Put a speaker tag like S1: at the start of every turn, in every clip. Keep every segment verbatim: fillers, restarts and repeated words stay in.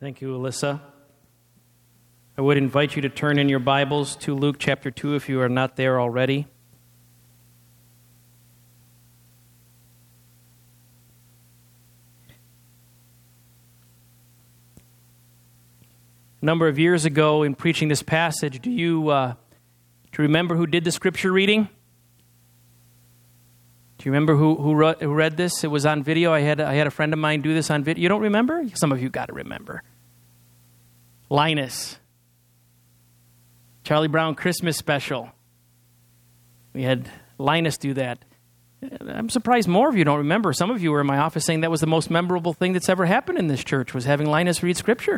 S1: Thank you, Alyssa. I would invite you to turn in your Bibles to Luke chapter two if you are not there already. A number of years ago in preaching this passage, do you, uh, do you remember who did the scripture reading? Do you remember who, who, wrote, who read this? It was on video. I had, I had a friend of mine do this on video. You don't remember? Some of you got to remember. Linus. Charlie Brown Christmas special. We had Linus do that. I'm surprised more of you don't remember. Some of you were in my office saying that was the most memorable thing that's ever happened in this church, was having Linus read Scripture.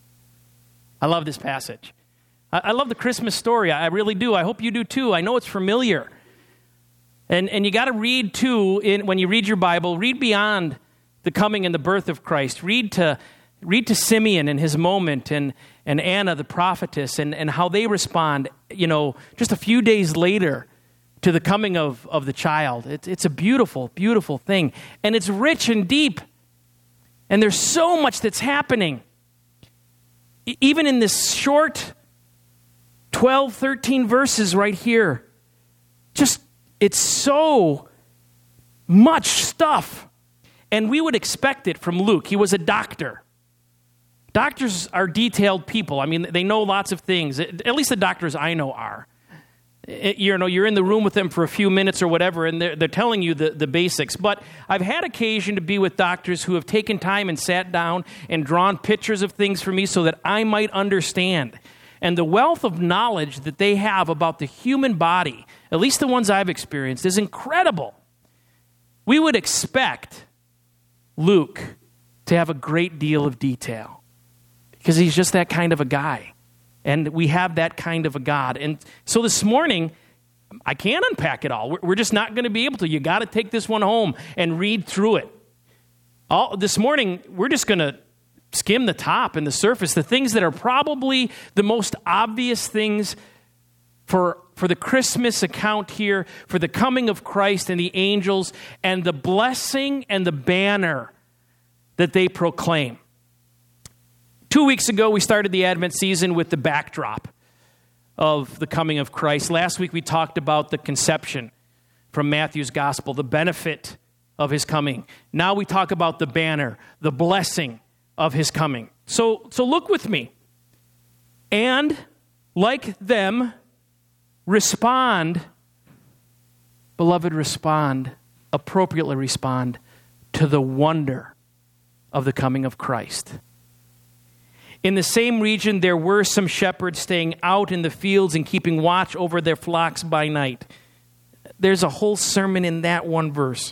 S1: I love this passage. I, I love the Christmas story. I, I really do. I hope you do too. I know it's familiar. And and you got to read too, in, when you read your Bible, read beyond the coming and the birth of Christ. Read to read to Simeon and his moment, and, and Anna, the prophetess, and, and how they respond, you know, just a few days later to the coming of, of the child. It's, it's a beautiful, beautiful thing. And it's rich and deep. And there's so much that's happening. E- even in this short twelve, thirteen verses right here, just it's so much stuff. And we would expect it from Luke. He was a doctor. Doctors are detailed people. I mean, they know lots of things. At least the doctors I know are. You know, you're in the room with them for a few minutes or whatever, and they're, they're telling you the, the basics. But I've had occasion to be with doctors who have taken time and sat down and drawn pictures of things for me so that I might understand. And the wealth of knowledge that they have about the human body, at least the ones I've experienced, is incredible. We would expect Luke to have a great deal of detail because he's just that kind of a guy. And we have that kind of a God. And so this morning, I can't unpack it all. We're just not going to be able to. You got to take this one home and read through it. All, this morning, we're just going to skim the top and the surface, the things that are probably the most obvious things for, for the Christmas account here, for the coming of Christ and the angels, and the blessing and the banner that they proclaim. Two weeks ago, we started the Advent season with the backdrop of the coming of Christ. Last week, we talked about the conception from Matthew's gospel, the benefit of his coming. Now we talk about the banner, the blessing of his coming. So, so look with me. And like them, respond, beloved, respond, appropriately respond to the wonder of the coming of Christ. In the same region, there were some shepherds staying out in the fields and keeping watch over their flocks by night. There's a whole sermon in that one verse.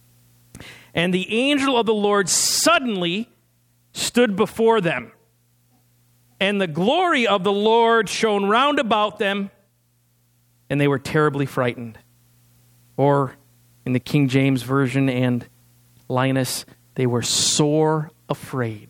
S1: And the angel of the Lord suddenly stood before them, and the glory of the Lord shone round about them, and they were terribly frightened. Or in the King James Version and Linus, they were sore afraid.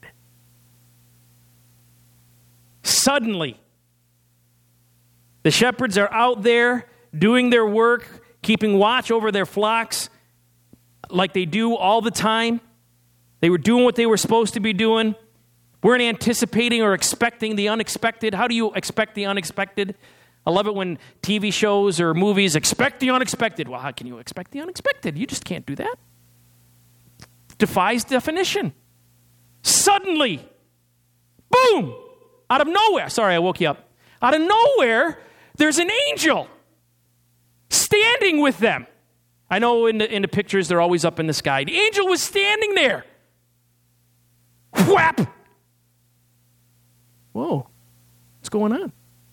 S1: Suddenly, the shepherds are out there doing their work, keeping watch over their flocks like they do all the time. They were doing what they were supposed to be doing. Weren't anticipating or expecting the unexpected. How do you expect the unexpected? I love it when T V shows or movies expect the unexpected. Well, how can you expect the unexpected? You just can't do that. Defies definition. Suddenly, boom! Out of nowhere, sorry, I woke you up. Out of nowhere, there's an angel standing with them. I know in the, in the pictures, they're always up in the sky. The angel was standing there. Whap! Whoa, what's going on?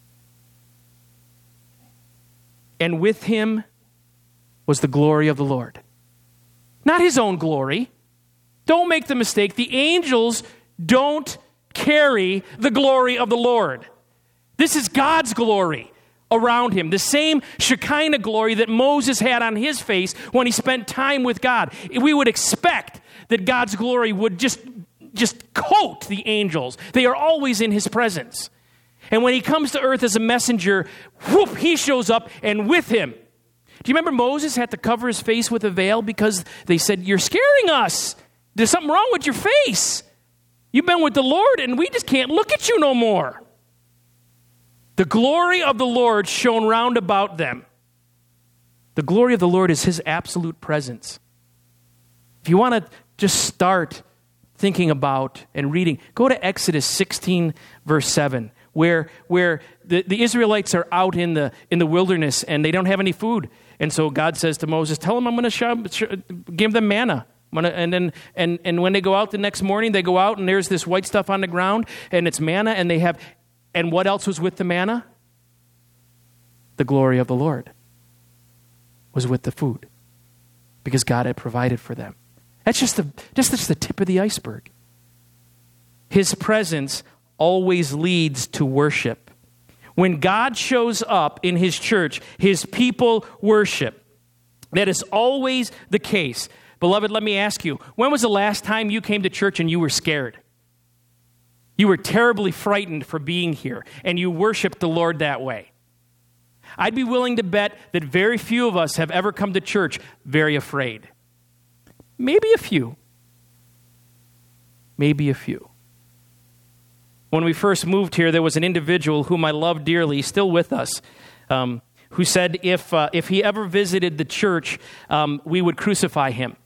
S1: And with him was the glory of the Lord. Not his own glory. Don't make the mistake. The angels don't carry the glory of the Lord. This is God's glory around him. The same Shekinah glory that Moses had on his face when he spent time with God. We would expect that God's glory would just, just coat the angels. They are always in his presence. And when he comes to earth as a messenger, whoop, he shows up, and with him. Do you remember Moses had to cover his face with a veil because they said, "You're scaring us. There's something wrong with your face." You've been with the Lord, and we just can't look at you no more. The glory of the Lord shone round about them. The glory of the Lord is his absolute presence. If you want to just start thinking about and reading, go to Exodus sixteen, verse seven, where, where the, the Israelites are out in the, in the wilderness and they don't have any food. And so God says to Moses, tell them I'm going to give them manna. Gonna, and then and, and when they go out the next morning, they go out and there's this white stuff on the ground and it's manna, and they have, and what else was with the manna? The glory of the Lord was with the food because God had provided for them. That's just the, just, just the tip of the iceberg. His presence always leads to worship. When God shows up in his church, his people worship. That is always the case. Beloved, let me ask you, when was the last time you came to church and you were scared? You were terribly frightened for being here, and you worshiped the Lord that way. I'd be willing to bet that very few of us have ever come to church very afraid. Maybe a few. Maybe a few. When we first moved here, there was an individual whom I love dearly, still with us, um, who said if uh, if he ever visited the church, um, we would crucify him.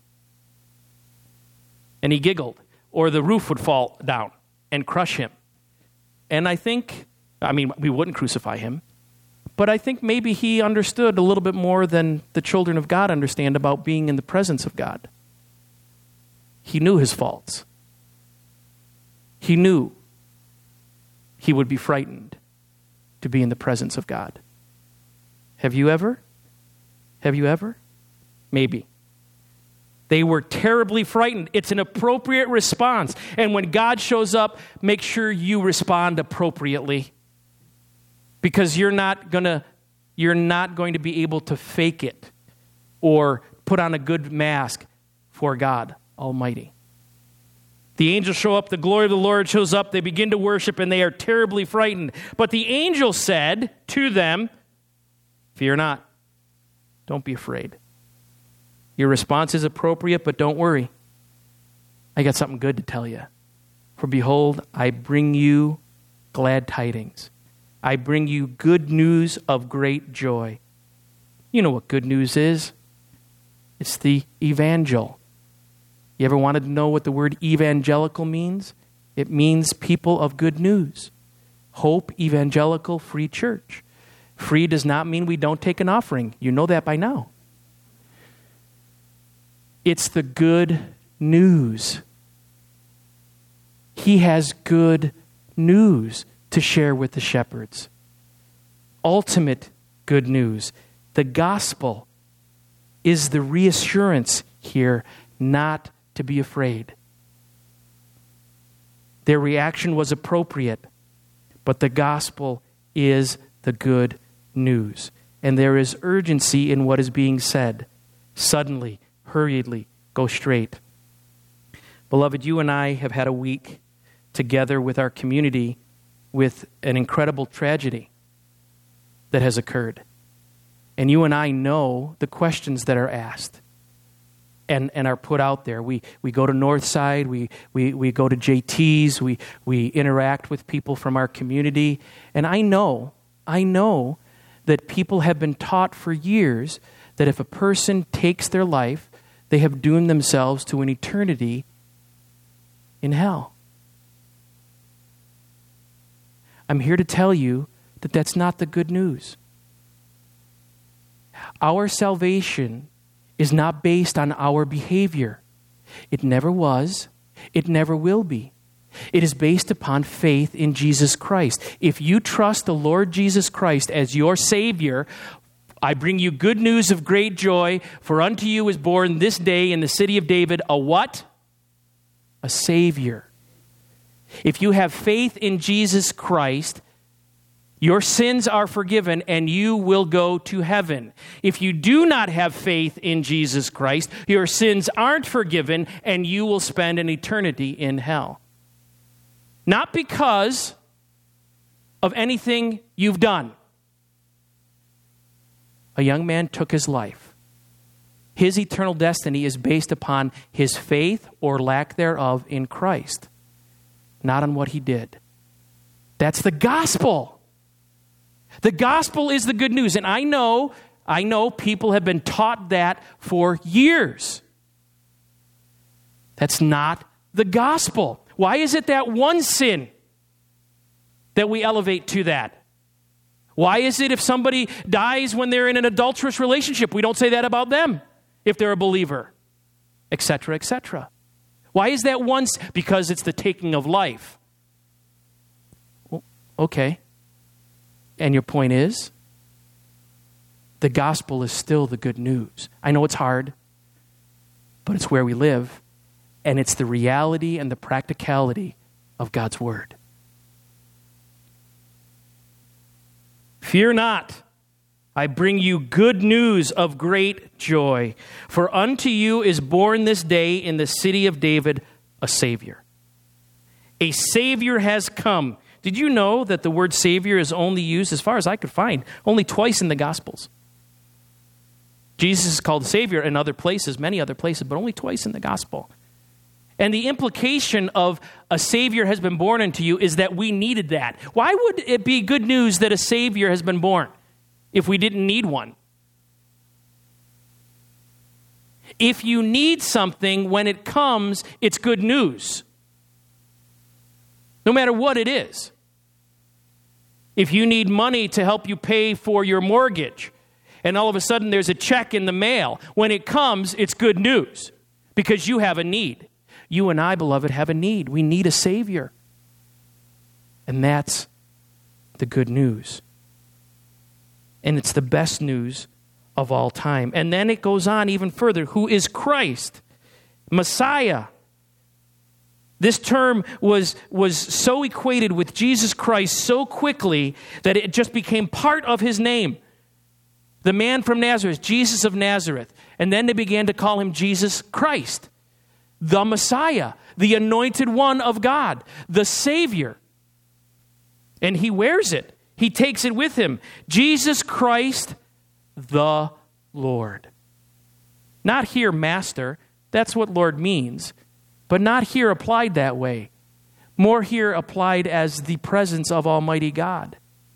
S1: And he giggled, or the roof would fall down and crush him. And I think, I mean, we wouldn't crucify him, but I think maybe he understood a little bit more than the children of God understand about being in the presence of God. He knew his faults. He knew he would be frightened to be in the presence of God. Have you ever? Have you ever? Maybe. They were terribly frightened. It's an appropriate response. And when God shows up, make sure you respond appropriately. Because you're not gonna, you're not going to be able to fake it or put on a good mask for God Almighty. The angels show up, the glory of the Lord shows up, they begin to worship, and they are terribly frightened. But the angel said to them, fear not, don't be afraid. Your response is appropriate, but don't worry. I got something good to tell you. For behold, I bring you glad tidings. I bring you good news of great joy. You know what good news is? It's the evangel. You ever wanted to know what the word evangelical means? It means people of good news. Hope Evangelical Free Church. Free does not mean we don't take an offering. You know that by now. It's the good news. He has good news to share with the shepherds. Ultimate good news. The gospel is the reassurance here, not to be afraid. Their reaction was appropriate, but the gospel is the good news. And there is urgency in what is being said. Suddenly, hurriedly, go straight. Beloved, you and I have had a week together with our community with an incredible tragedy that has occurred. And you and I know the questions that are asked and, and are put out there. We we go to Northside, we we we go to J T's, we we interact with people from our community. And I know, I know that people have been taught for years that if a person takes their life, they have doomed themselves to an eternity in hell. I'm here to tell you that that's not the good news. Our salvation is not based on our behavior. It never was. It never will be. It is based upon faith in Jesus Christ. If you trust the Lord Jesus Christ as your Savior, I bring you good news of great joy, for unto you is born this day in the city of David a what? A Savior. If you have faith in Jesus Christ, your sins are forgiven and you will go to heaven. If you do not have faith in Jesus Christ, your sins aren't forgiven and you will spend an eternity in hell. Not because of anything you've done. A young man took his life. His eternal destiny is based upon his faith or lack thereof in Christ. not on what he did. That's the gospel. The gospel is the good news. And I know, I know people have been taught that for years. That's not the gospel. Why is it that one sin that we elevate to that? Why is it if somebody dies when they're in an adulterous relationship, we don't say that about them if they're a believer, et cetera, et cetera? Why is that one? Because it's the taking of life. Well, okay. And your point is, the gospel is still the good news. I know it's hard, but it's where we live, and it's the reality and the practicality of God's word. Fear not, I bring you good news of great joy. For unto you is born this day in the city of David a Savior. A Savior has come. Did you know that the word Savior is only used, as far as I could find, only twice in the Gospels? Jesus is called Savior in other places, many other places, but only twice in the Gospel. And the implication of a Savior has been born unto you is that we needed that. Why would it be good news that a Savior has been born if we didn't need one? If you need something, when it comes, it's good news. No matter what it is. If you need money to help you pay for your mortgage, and all of a sudden there's a check in the mail, when it comes, it's good news because you have a need. You and I, beloved, have a need. We need a Savior. And that's the good news. And it's the best news of all time. And then it goes on even further. Who is Christ? Messiah. This term was, was so equated with Jesus Christ so quickly that it just became part of his name. The man from Nazareth, Jesus of Nazareth. And then they began to call him Jesus Christ. The Messiah, the anointed one of God, the Savior. And he wears it. He takes it with him. Jesus Christ, the Lord. Not here, Master. That's what Lord means. But not here applied that way. More here applied as the presence of Almighty God.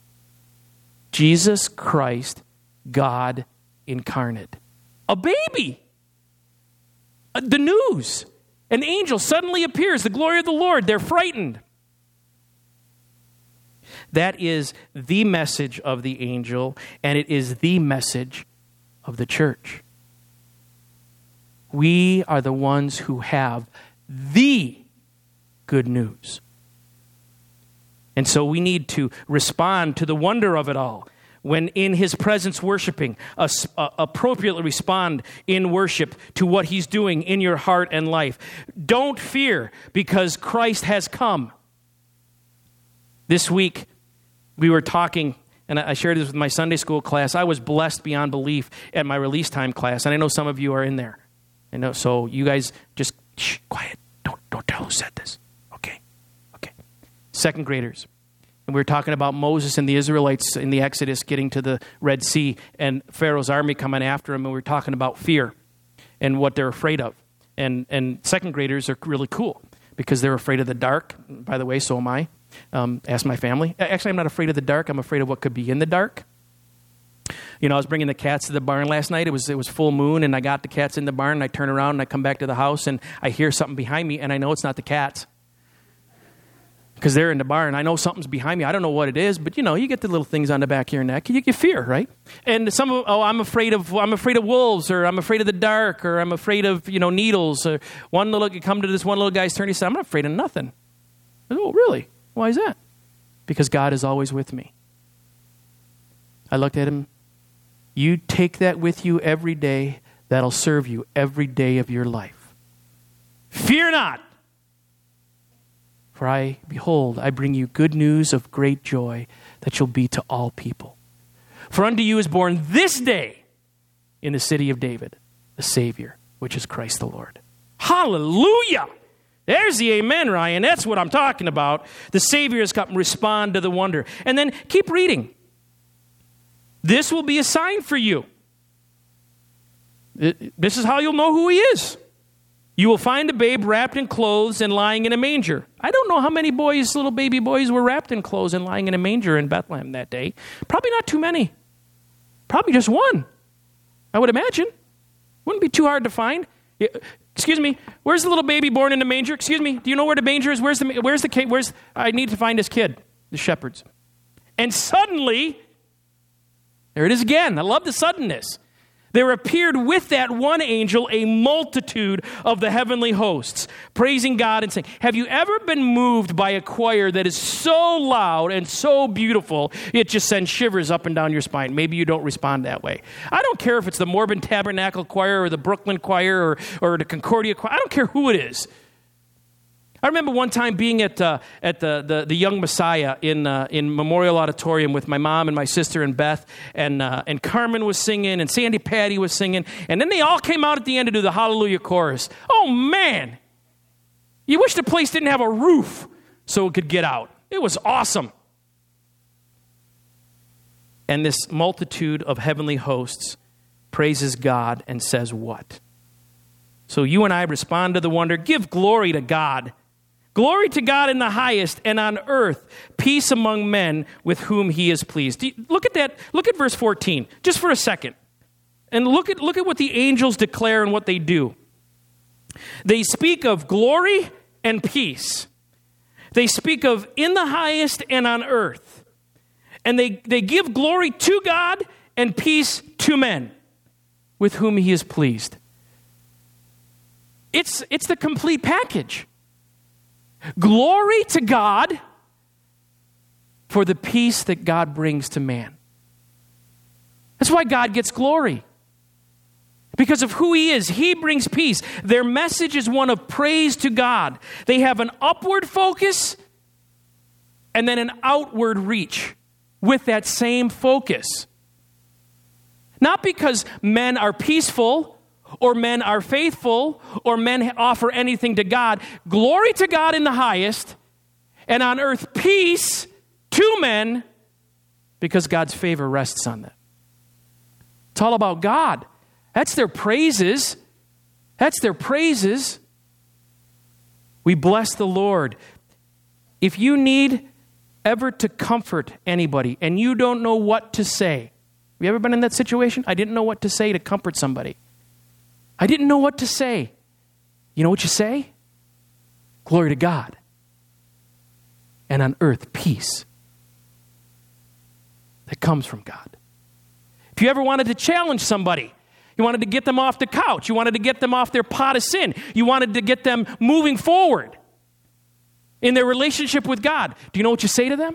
S1: Jesus Christ, God incarnate. A baby. The news. An angel suddenly appears, the glory of the Lord. They're frightened. That is the message of the angel, and it is the message of the church. We are the ones who have the good news. And so we need to respond to the wonder of it all. When in his presence worshiping, uh, uh, appropriately respond in worship to what he's doing in your heart and life. Don't fear, because Christ has come. This week, we were talking, and I shared this with my Sunday school class. I was blessed beyond belief at my release time class, and I know some of you are in there. I know, so you guys just, shh, quiet. Don't, don't tell who said this. Okay, okay. Second graders. And we were talking about Moses and the Israelites in the Exodus getting to the Red Sea and Pharaoh's army coming after them. And we were talking about fear and what they're afraid of. And and second graders are really cool because they're afraid of the dark. By the way, so am I. Um, ask my family. Actually, I'm not afraid of the dark. I'm afraid of what could be in the dark. You know, I was bringing the cats to the barn last night. It was it was full moon, and I got the cats in the barn, and I turn around, and I come back to the house, and I hear something behind me, and I know it's not the cats. Because they're in the barn. I know something's behind me. I don't know what it is, but you know, you get the little things on the back of your neck. You get fear, right? And some, oh, I'm afraid of, I'm afraid of wolves, or I'm afraid of the dark, or I'm afraid of, you know, needles. Or one little, you come to this one little guy's turn. He said, "I'm not afraid of nothing." I said, "Oh, really? Why is that?" Because God is always with me. I looked at him. You take that with you every day. That'll serve you every day of your life. Fear not. For I, behold, I bring you good news of great joy that shall be to all people. For unto you is born this day in the city of David a Savior, which is Christ the Lord. Hallelujah! There's the amen, Ryan. That's what I'm talking about. The Savior has come. Respond to the wonder. And then keep reading. This will be a sign for you. This is how you'll know who he is. You will find a babe wrapped in clothes and lying in a manger. I don't know how many boys, little baby boys, were wrapped in clothes and lying in a manger in Bethlehem that day. Probably not too many. Probably just one, I would imagine. Wouldn't be too hard to find. Excuse me, where's the little baby born in the manger? Excuse me, do you know where the manger is? Where's the, where's the, where's, I need to find this kid, the shepherds. And suddenly, there it is again. I love the suddenness. There appeared with that one angel a multitude of the heavenly hosts, praising God and saying, have you ever been moved by a choir that is so loud and so beautiful, it just sends shivers up and down your spine? Maybe you don't respond that way. I don't care if it's the Mormon Tabernacle Choir or the Brooklyn Choir or, or the Concordia Choir. I don't care who it is. I remember one time being at uh, at the, the the Young Messiah in uh, in Memorial Auditorium with my mom and my sister and Beth, and uh, and Carmen was singing and Sandy Patty was singing, and then they all came out at the end to do the Hallelujah chorus. Oh man, you wish the place didn't have a roof so it could get out. It was awesome. And this multitude of heavenly hosts praises God and says what? So you and I respond to the wonder, give glory to God. Glory to God in the highest, and on earth, peace among men with whom he is pleased. Look at that. Look at verse fourteen, just for a second. And look at, look at what the angels declare and what they do. They speak of glory and peace. They speak of in the highest and on earth. And they, they give glory to God and peace to men with whom he is pleased. It's, it's the complete package. Glory to God for the peace that God brings to man. That's why God gets glory. Because of who he is, he brings peace. Their message is one of praise to God. They have an upward focus and then an outward reach with that same focus. Not because men are peaceful or men are faithful, or men offer anything to God. Glory to God in the highest, and on earth peace to men, because God's favor rests on them. It's all about God. That's their praises. That's their praises. We bless the Lord. If you need ever to comfort anybody, and you don't know what to say, have you ever been in that situation? I didn't know what to say to comfort somebody. I didn't know what to say. You know what you say? Glory to God. And on earth, peace that comes from God. If you ever wanted to challenge somebody, you wanted to get them off the couch, you wanted to get them off their pot of sin, you wanted to get them moving forward in their relationship with God, do you know what you say to them?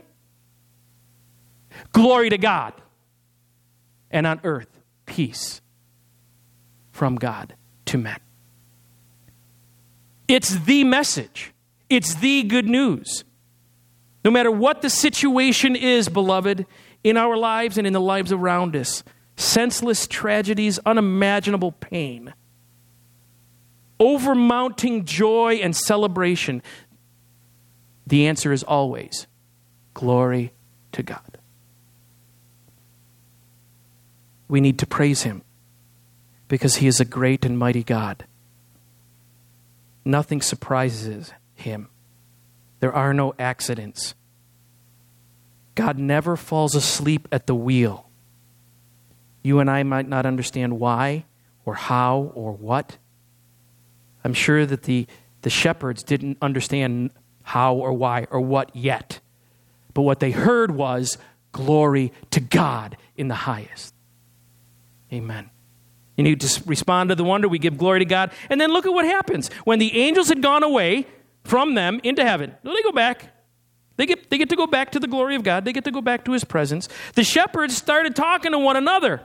S1: Glory to God. And on earth, peace from God to men. It's the message. It's the good news. No matter what the situation is, beloved, in our lives and in the lives around us, senseless tragedies, unimaginable pain, overmounting joy and celebration, the answer is always glory to God. We need to praise him, because he is a great and mighty God. Nothing surprises him. There are no accidents. God never falls asleep at the wheel. You and I might not understand why or how or what. I'm sure that the, the shepherds didn't understand how or why or what yet. But what they heard was glory to God in the highest. Amen. You need to respond to the wonder. We give glory to God. And then look at what happens. When the angels had gone away from them into heaven, they go back. They get, they get to go back to the glory of God. They get to go back to his presence. The shepherds started talking to one another.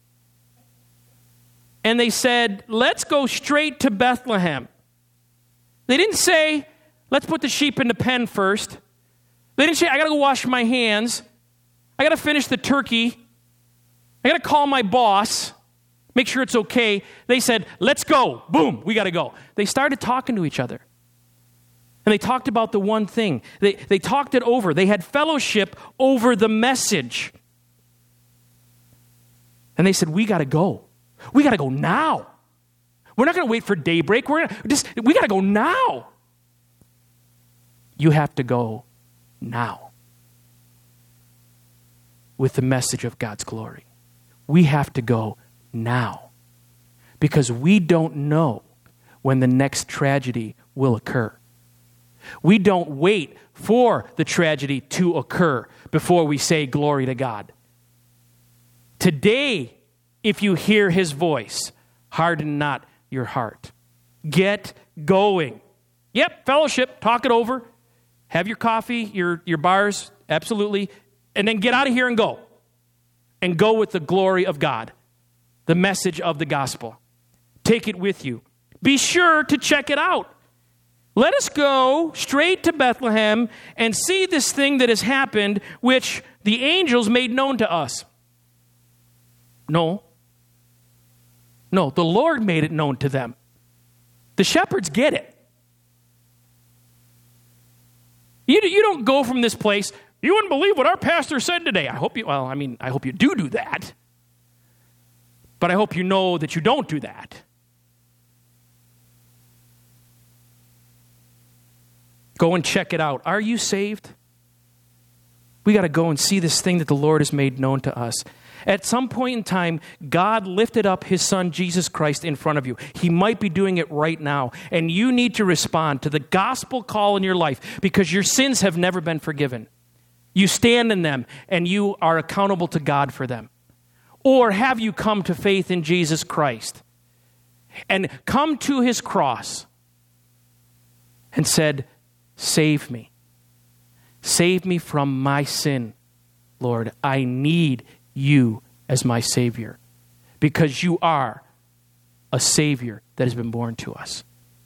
S1: And they said, let's go straight to Bethlehem. They didn't say, let's put the sheep in the pen first. They didn't say, I got to go wash my hands. I got to finish the turkey. I got to call my boss. Make sure it's okay. They said, let's go. Boom, we got to go. They started talking to each other. And they talked about the one thing. They, they talked it over. They had fellowship over the message. And they said, we got to go. We got to go now. We're not going to wait for daybreak. We're gonna, just we got to go now. You have to go now with the message of God's glory. We have to go now because we don't know when the next tragedy will occur. We don't wait for the tragedy to occur before we say glory to God. Today, if you hear his voice, harden not your heart. Get going. Yep, fellowship, talk it over. Have your coffee, your, your bars, absolutely. And then get out of here and go. And go with the glory of God, the message of the gospel. Take it with you. Be sure to check it out. Let us go straight to Bethlehem and see this thing that has happened, which the angels made known to us. No. No, the Lord made it known to them. The shepherds get it. You, you don't go from this place, you wouldn't believe what our pastor said today. I hope you, well, I mean, I hope you do do that. But I hope you know that you don't do that. Go and check it out. Are you saved? We got to go and see this thing that the Lord has made known to us. At some point in time, God lifted up his son, Jesus Christ, in front of you. He might be doing it right now. And you need to respond to the gospel call in your life because your sins have never been forgiven. You stand in them and you are accountable to God for them. Or have you come to faith in Jesus Christ and come to his cross and said, save me. Save me from my sin, Lord. I need you as my Savior because you are a Savior that has been born to us.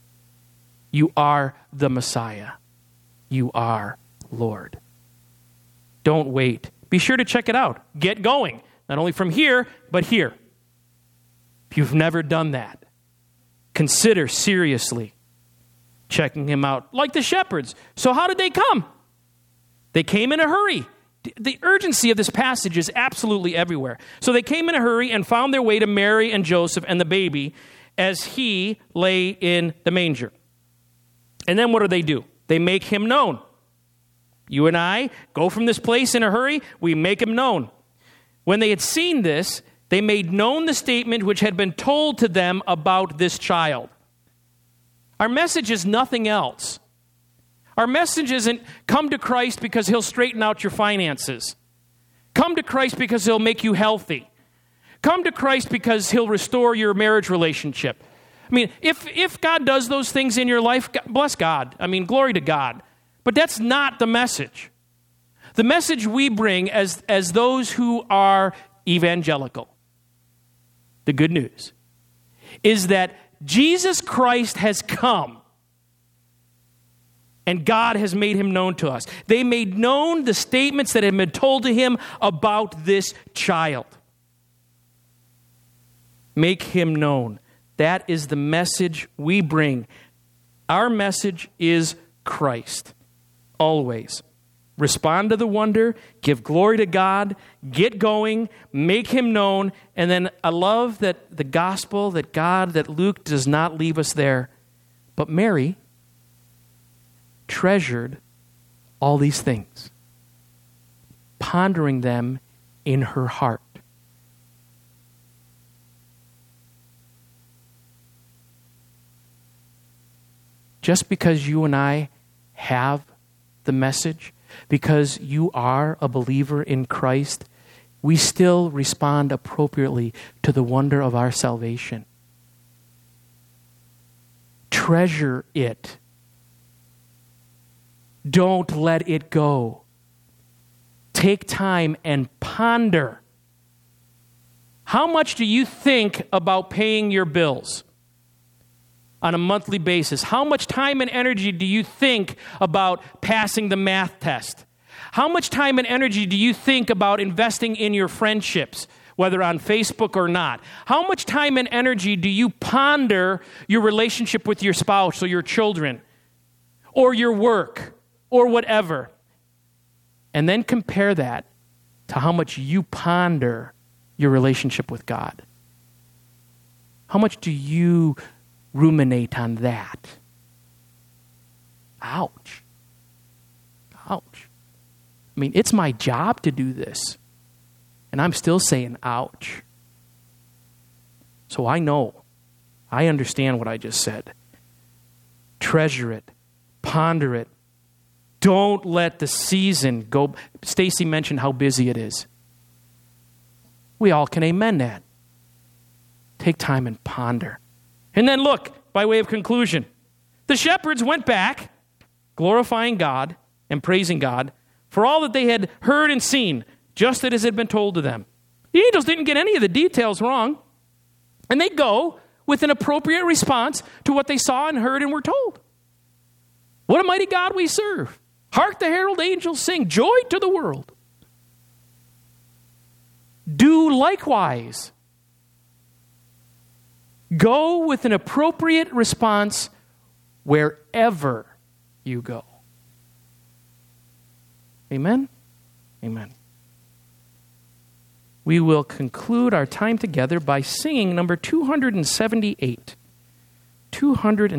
S1: You are the Messiah. You are Lord. Don't wait. Be sure to check it out. Get going. Not only from here, but here. If you've never done that, consider seriously checking him out like the shepherds. So how did they come? They came in a hurry. The urgency of this passage is absolutely everywhere. So they came in a hurry and found their way to Mary and Joseph and the baby as he lay in the manger. And then what do they do? They make him known. You and I go from this place in a hurry, we make him known. When they had seen this, they made known the statement which had been told to them about this child. Our message is nothing else. Our message isn't come to Christ because he'll straighten out your finances. Come to Christ because he'll make you healthy. Come to Christ because he'll restore your marriage relationship. I mean, if, if God does those things in your life, bless God. I mean, glory to God. But that's not the message. The message we bring as, as those who are evangelical, the good news, is that Jesus Christ has come and God has made him known to us. They made known the statements that had been told to him about this child. Make him known. That is the message we bring. Our message is Christ. Always. Respond to the wonder, give glory to God, get going, make him known, and then I love that the gospel, that God, that Luke does not leave us there, but Mary treasured all these things, pondering them in her heart. Just because you and I have the message, because you are a believer in Christ, we still respond appropriately to the wonder of our salvation. Treasure it. Don't let it go. Take time and ponder. How much do you think about paying your bills on a monthly basis? How much time and energy do you think about passing the math test? How much time and energy do you think about investing in your friendships, whether on Facebook or not? How much time and energy do you ponder your relationship with your spouse or your children or your work or whatever? And then compare that to how much you ponder your relationship with God. How much do you ruminate on that. Ouch. Ouch. I mean, it's my job to do this. And I'm still saying, ouch. So I know. I understand what I just said. Treasure it. Ponder it. Don't let the season go. Stacy mentioned how busy it is. We all can amen that. Take time and ponder. And then look, by way of conclusion, the shepherds went back, glorifying God and praising God for all that they had heard and seen, just as had been told to them. The angels didn't get any of the details wrong. And they go with an appropriate response to what they saw and heard and were told. What a mighty God we serve. Hark the herald angels sing, joy to the world. Do likewise. Go with an appropriate response wherever you go. Amen? Amen. We will conclude our time together by singing number two hundred seventy-eight. two hundred